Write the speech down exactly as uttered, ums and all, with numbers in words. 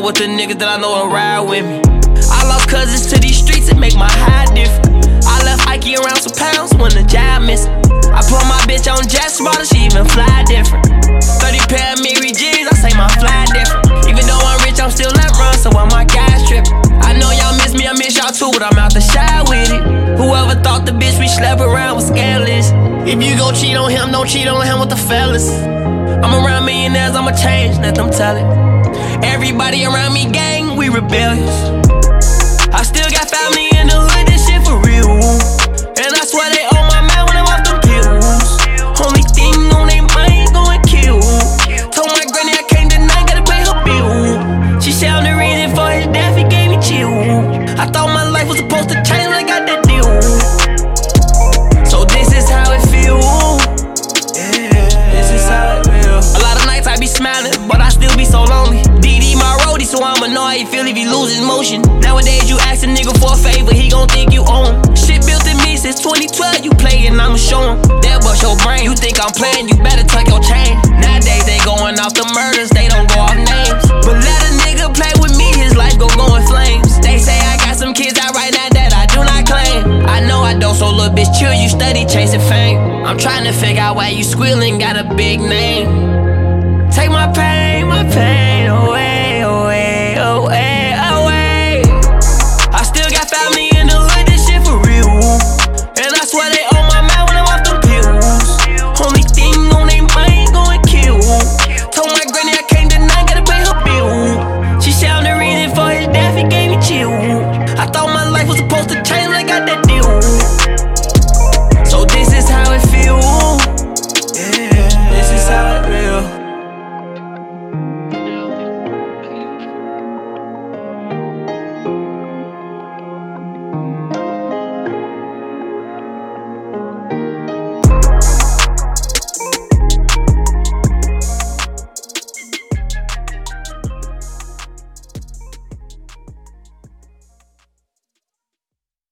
with the niggas that I know and ride with me. I lost cousins to these streets, it make my high different. I left Ike around some pounds when the job missing. I put my bitch on jet spotter, she even fly different. thirty pair of Mary G's, I say my fly different. Even though I'm rich, I'm still let run, so all my guys trippin'. I know y'all miss me, I miss y'all too, but I'm out the shy with it. Whoever thought the bitch we slept around was scandalous. If you gon' cheat on him, don't cheat on him with the fellas. I'm around millionaires, I'ma change, let them tell it. Everybody around me gang, we rebellious. I still got family in the hood, this shit for real. And I swear they owe my man when I'm off them pills. Only thing on they mind, going kill. Told my granny I can't deny, gotta pay her bill. She said I'm the reason for his death, he gave me chill. I thought my life was supposed to change when I got that deal. So this is how it feel. This is how it feel. A lot of nights I be smiling, but I still be so lonely. D D my roadie, so I'ma know how you feel if you lose his motion. Nowadays you ask a nigga for a favor, he gon' think you own him. Shit built in me since twenty twelve, you playin', I'ma show him. That bust your brain, you think I'm playing, you better tuck your chain. Nowadays they going off the murders, they don't go off names. But let a nigga play with me, his life gon' go in flames. They say I got some kids out right now that I do not claim. I know I don't, so little bitch chill, you steady chasing fame. I'm trying to figure out why you squealing, got a big name. Take my pain, my pain away.